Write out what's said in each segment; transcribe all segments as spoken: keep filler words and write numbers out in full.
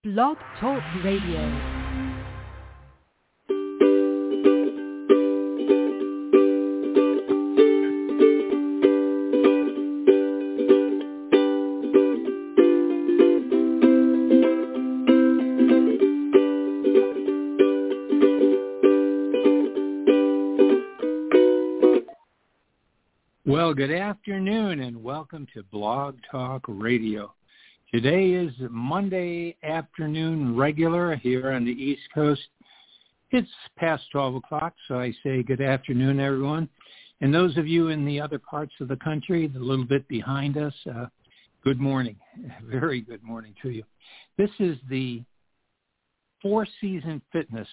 Blog Talk Radio. Well, good afternoon and welcome to Blog Talk Radio. Today is Monday afternoon regular here on the East Coast. It's past twelve o'clock, so I say good afternoon, everyone. And those of you in the other parts of the country, a little bit behind us, uh, good morning. Very good morning to you. This is the Four Season Fitness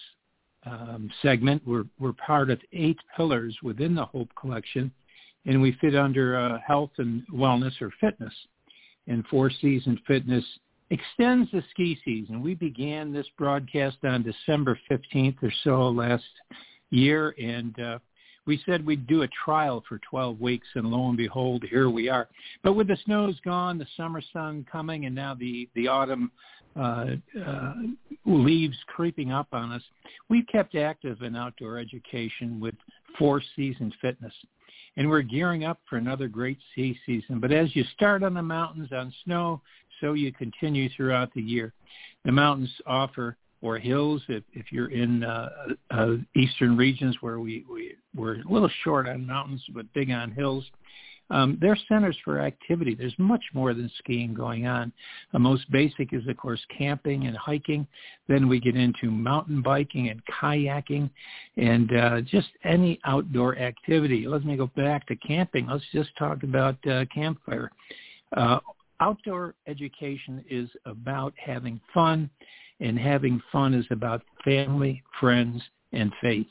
um, segment. We're, we're part of eight pillars within the Hope Collection. And we fit under uh, health and wellness or fitness. And Four Season Fitness extends the ski season. We began this broadcast on December fifteenth or so last year, and uh, we said we'd do a trial for twelve weeks, and lo and behold, here we are. But with the snows gone, the summer sun coming, and now the, the autumn uh, uh, leaves creeping up on us, we've kept active in outdoor education with Four Season Fitness. And we're gearing up for another great ski season. But as you start on the mountains on snow, so you continue throughout the year. The mountains offer, or hills, if, if you're in uh, uh, eastern regions where we, we, we're a little short on mountains but big on hills, um, they're centers for activity. There's much more than skiing going on. The most basic is, of course, camping and hiking. Then we get into mountain biking and kayaking and uh, just any outdoor activity. Let me go back to camping. Let's just talk about uh, campfire. Uh, outdoor education is about having fun, and having fun is about family, friends, and faith.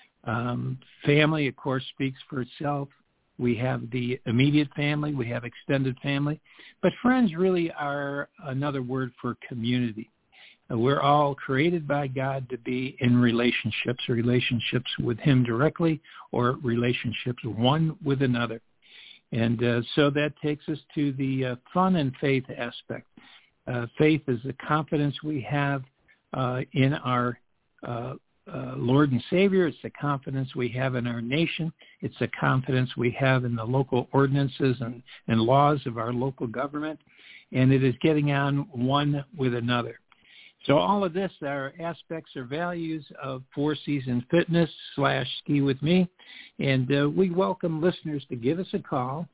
Um, family, of course, speaks for itself. We have the immediate family, we have extended family, but friends really are another word for community. Uh, we're all created by God to be in relationships, relationships with Him directly or relationships one with another. And uh, so that takes us to the uh, fun and faith aspect. Uh, faith is the confidence we have uh, in our uh Uh, Lord and Savior. It's the confidence we have in our nation. It's the confidence we have in the local ordinances and, and laws of our local government. And it is getting on one with another. So all of this are aspects or values of Four Season Fitness slash Ski With Me. And uh, we welcome listeners to give us a call.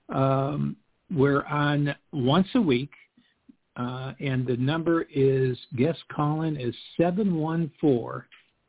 Um, we're on once a week. Uh, and the number is, guest call-in is seven one four,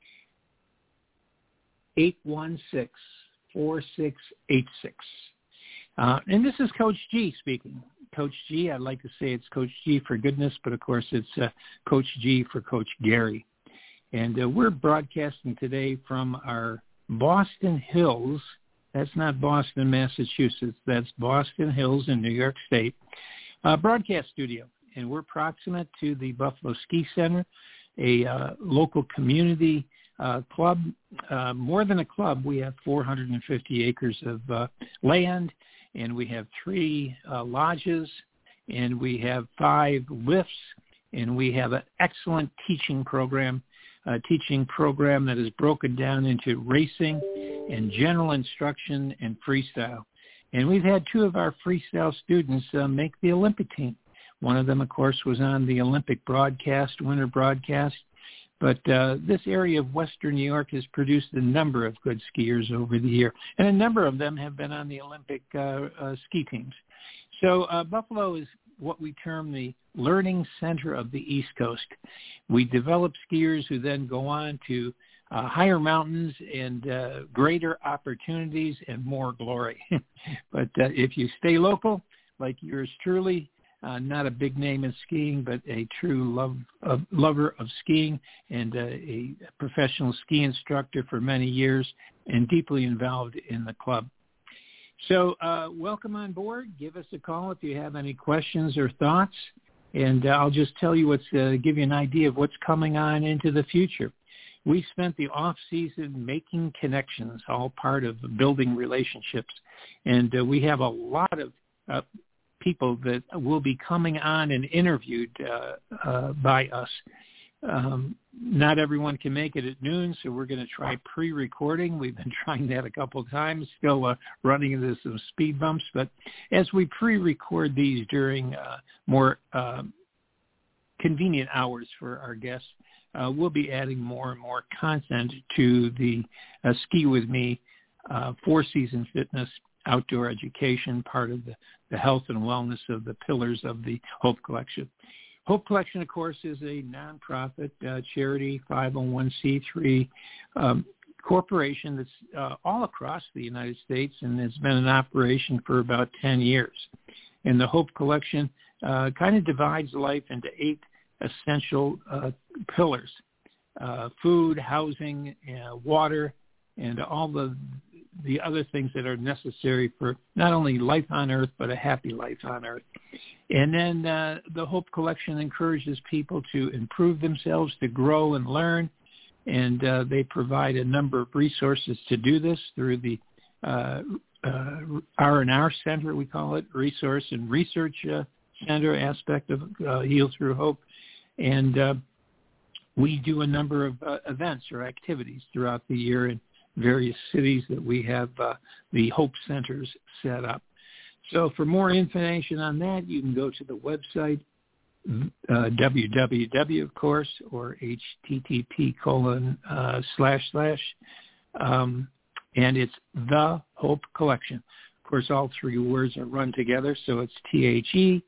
eight one six, four six eight six. Uh, and this is Coach G speaking. Coach G, I'd like to say it's Coach G for goodness, but of course it's uh, Coach G for Coach Gary. And uh, we're broadcasting today from our Boston Hills. That's not Boston, Massachusetts. That's Boston Hills in New York State. Uh, broadcast studio. And we're proximate to the Buffalo Ski Center, a uh, local community Uh, club, uh, more than a club. We have four hundred fifty acres of uh, land, and we have three uh, lodges, and we have five lifts, and we have an excellent teaching program, a teaching program that is broken down into racing and general instruction and freestyle. And we've had two of our freestyle students uh, make the Olympic team. One of them, of course, was on the Olympic broadcast, winter broadcast. But uh, this area of Western New York has produced a number of good skiers over the year, and a number of them have been on the Olympic uh, uh, ski teams. So uh, Buffalo is what we term the learning center of the East Coast. We develop skiers who then go on to uh, higher mountains and uh, greater opportunities and more glory. But uh, if you stay local, like yours truly, Uh, not a big name in skiing, but a true love of, lover of skiing and uh, a professional ski instructor for many years and deeply involved in the club. So uh, welcome on board. Give us a call if you have any questions or thoughts. And uh, I'll just tell you what's, uh, give you an idea of what's coming on into the future. We spent the off season making connections, all part of building relationships. And uh, we have a lot of uh, people that will be coming on and interviewed uh, uh, by us. Um, not everyone can make it at noon, so we're going to try pre-recording. We've been trying that a couple of times, still uh, running into some speed bumps. But as we pre-record these during uh, more uh, convenient hours for our guests, uh, we'll be adding more and more content to the uh, Ski With Me uh, four-season fitness outdoor education, part of the, the health and wellness of the pillars of the Hope Collection. Hope Collection, of course, is a nonprofit uh, charity, five oh one c three um, corporation that's uh, all across the United States and has been in operation for about ten years. And the Hope Collection uh, kind of divides life into eight essential uh, pillars, uh, food, housing, uh, water, and all the the other things that are necessary for not only life on Earth, but a happy life on Earth. And then uh, the Hope Collection encourages people to improve themselves, to grow and learn, and uh, they provide a number of resources to do this through the uh, uh, R and R Center, we call it, Resource and Research uh, Center aspect of uh, Heal Through Hope. And uh, we do a number of uh, events or activities throughout the year in various cities that we have uh, the Hope Centers set up. So for more information on that, you can go to the website, uh, www, of course, or http colon uh, slash slash, um, and it's The Hope Collection. Of course, all three words are run together, so it's T H E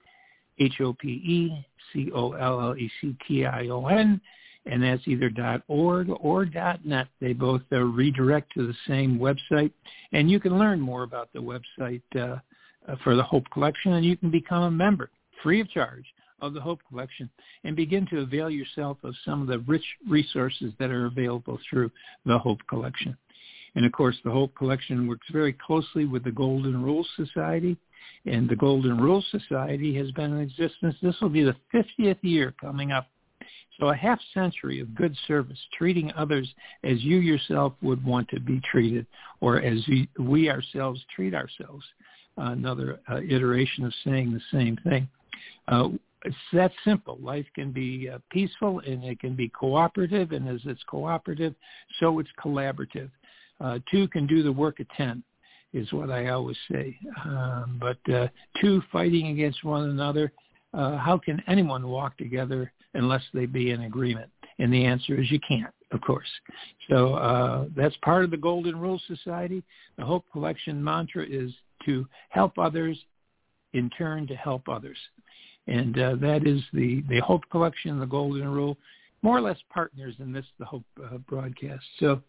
H O P E C O L L E C T I O N, and that's either .org or .net. They both uh, redirect to the same website, and you can learn more about the website uh, uh, for the Hope Collection, and you can become a member, free of charge, of the Hope Collection and begin to avail yourself of some of the rich resources that are available through the Hope Collection. And, of course, the Hope Collection works very closely with the Golden Rule Society, and the Golden Rule Society has been in existence. This will be the fiftieth year coming up. So a half century of good service, treating others as you yourself would want to be treated, or as we, we ourselves treat ourselves. Uh, another uh, iteration of saying the same thing. Uh, it's that simple. Life can be uh, peaceful, and it can be cooperative, and as it's cooperative, so it's collaborative. Uh, two can do the work of ten, is what I always say. Um, but uh, two fighting against one another, uh, how can anyone walk together unless they be in agreement? And the answer is you can't, of course. So uh, that's part of the Golden Rule Society. The Hope Collection mantra is to help others, in turn to help others. And uh, that is the, the Hope Collection, the Golden Rule, more or less partners in this, the Hope uh, broadcast. So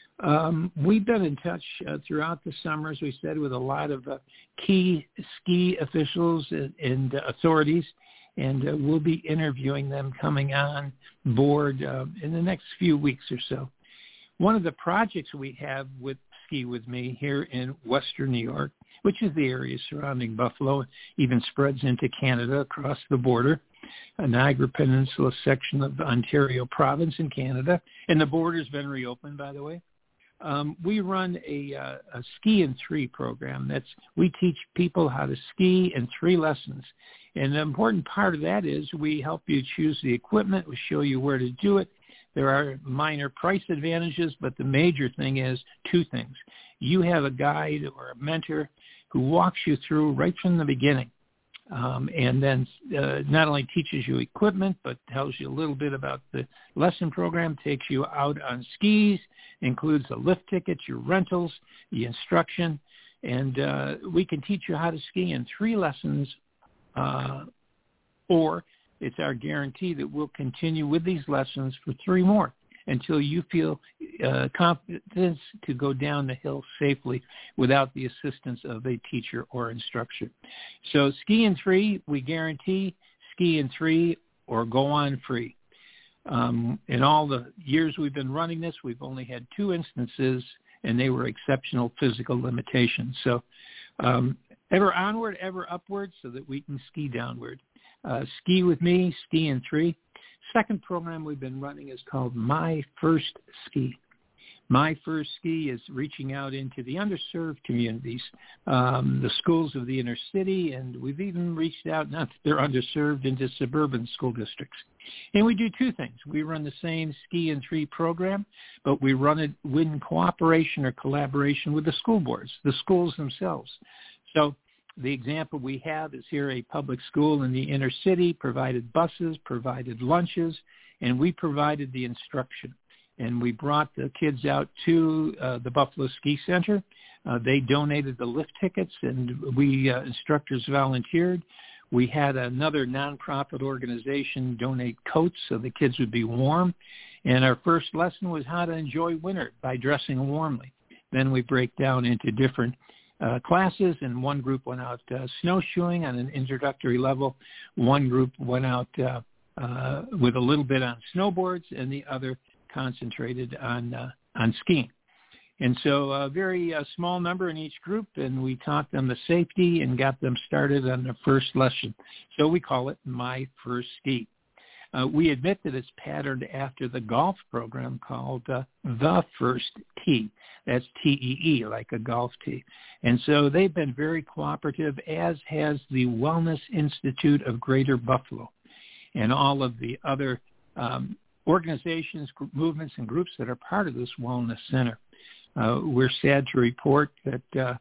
um, we've been in touch uh, throughout the summer, as we said, with a lot of uh, key ski officials and, and uh, authorities, and uh, we'll be interviewing them coming on board uh, in the next few weeks or so. One of the projects we have with Ski With Me here in Western New York, which is the area surrounding Buffalo, even spreads into Canada across the border, a Niagara Peninsula section of Ontario province in Canada, and the border's been reopened, by the way. Um, we run a, uh, a ski in three program. That's we teach people how to ski in three lessons. And the important part of that is we help you choose the equipment. We show you where to do it. There are minor price advantages, but the major thing is two things. You have a guide or a mentor who walks you through right from the beginning, um, and then uh, not only teaches you equipment, but tells you a little bit about the lesson program, takes you out on skis, includes the lift tickets, your rentals, the instruction, and uh, we can teach you how to ski in three lessons, uh, or it's our guarantee that we'll continue with these lessons for three more until you feel uh, confidence to go down the hill safely without the assistance of a teacher or instructor. So ski in three, we guarantee ski in three or go on free. Um, in all the years we've been running this, we've only had two instances, and they were exceptional physical limitations. So um, ever onward, ever upward, so that we can ski downward. Uh, Ski With Me, Ski in Three. Second program we've been running is called My First Ski. My First Ski is reaching out into the underserved communities, um, the schools of the inner city, and we've even reached out, not that they're underserved, into suburban school districts. And we do two things. We run the same Ski and Tree program, but we run it in cooperation or collaboration with the school boards, the schools themselves. So the example we have is here a public school in the inner city provided buses, provided lunches, and we provided the instruction. And we brought the kids out to uh, the Buffalo Ski Center. Uh, they donated the lift tickets, and we uh, instructors volunteered. We had another nonprofit organization donate coats so the kids would be warm. And our first lesson was how to enjoy winter by dressing warmly. Then we break down into different uh, classes, and one group went out uh, snowshoeing on an introductory level. One group went out uh, uh, with a little bit on snowboards, and the other concentrated on uh, on skiing. And so a very uh, small number in each group, and we taught them the safety and got them started on their first lesson. So we call it My First Ski. Uh, we admit that it's patterned after the golf program called uh, The First Tee. That's T E E, like a golf tee. And so they've been very cooperative, as has the Wellness Institute of Greater Buffalo and all of the other um, organizations, movements, and groups that are part of this wellness center. Uh, we're sad to report that uh,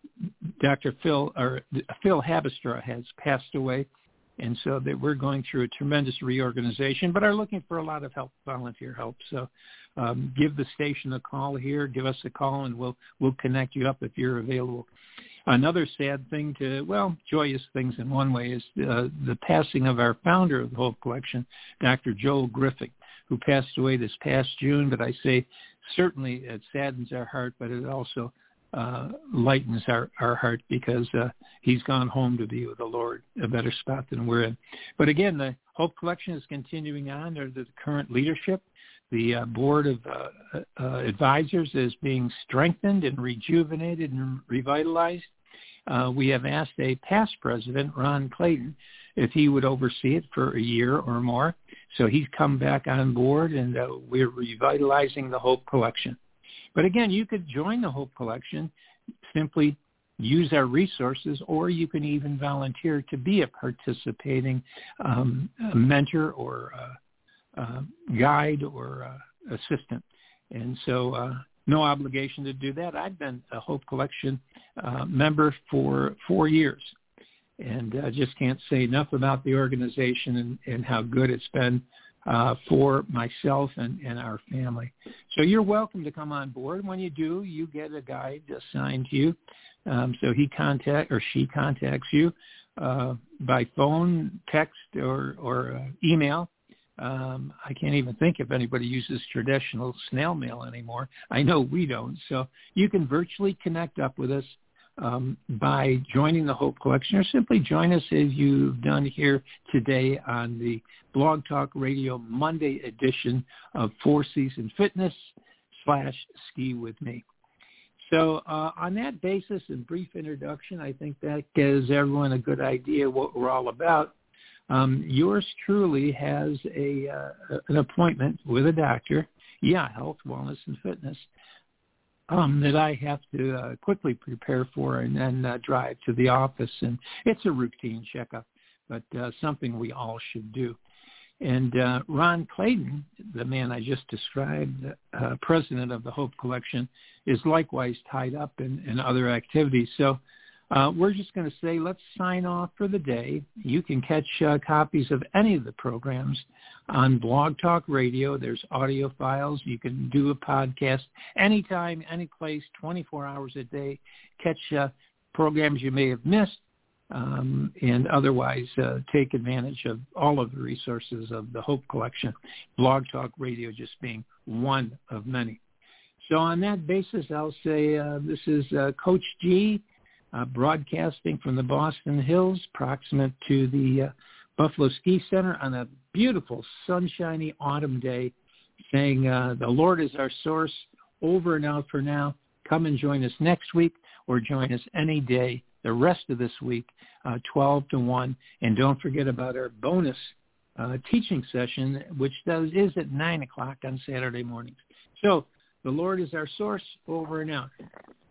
Doctor Phil or Phil Habestra has passed away, and so that we're going through a tremendous reorganization, but are looking for a lot of help, volunteer help. So um, give the station a call here, give us a call, and we'll we'll connect you up if you're available. Another sad thing to, well, joyous things in one way is uh, the passing of our founder of the Hope Collection, Doctor Joel Griffith, who passed away this past June. But I say certainly it saddens our heart, but it also uh, lightens our, our heart because uh, he's gone home to be with the Lord, a better spot than we're in. But again, the Hope Collection is continuing on under the current leadership. The uh, board of uh, uh, advisors is being strengthened and rejuvenated and revitalized. Uh, we have asked a past president, Ron Clayton, if he would oversee it for a year or more. So he's come back on board, and uh, we're revitalizing the Hope Collection. But again, you could join the Hope Collection, simply use our resources, or you can even volunteer to be a participating um, a mentor or uh, uh, guide or uh, assistant. And so uh, no obligation to do that. I've been a Hope Collection uh, member for four years. And I uh, just can't say enough about the organization and, and how good it's been uh, for myself and, and our family. So you're welcome to come on board. When you do, you get a guide assigned to you. Um, so he contact or she contacts you uh, by phone, text, or, or uh, email. Um, I can't even think if anybody uses traditional snail mail anymore. I know we don't. So you can virtually connect up with us Um, by joining the Hope Collection, or simply join us as you've done here today on the Blog Talk Radio Monday edition of Four Season Fitness slash Ski With Me. So uh, on that basis and brief introduction, I think that gives everyone a good idea what we're all about. Um, yours truly has a uh, an appointment with a doctor, yeah, health, wellness, and fitness, Um, that I have to uh, quickly prepare for and then uh, drive to the office. And it's a routine checkup, but uh, something we all should do. And uh, Ron Clayton, the man I just described, uh, president of the Hope Collection, is likewise tied up in, in other activities. So uh, we're just going to say let's sign off for the day. You can catch uh, copies of any of the programs on Blog Talk Radio. There's audio files. You can do a podcast anytime, any place, twenty-four hours a day. Catch uh, programs you may have missed um, and otherwise uh, take advantage of all of the resources of the Hope Collection. Blog Talk Radio just being one of many. So on that basis, I'll say uh, this is uh, Coach G, Uh, broadcasting from the Boston Hills, proximate to the uh, Buffalo Ski Center on a beautiful, sunshiny autumn day, saying uh, the Lord is our source, over and out for now. Come and join us next week, or join us any day the rest of this week, uh, twelve to one. And don't forget about our bonus uh, teaching session, which does is at nine o'clock on Saturday mornings. So The Lord is our source. Over and out.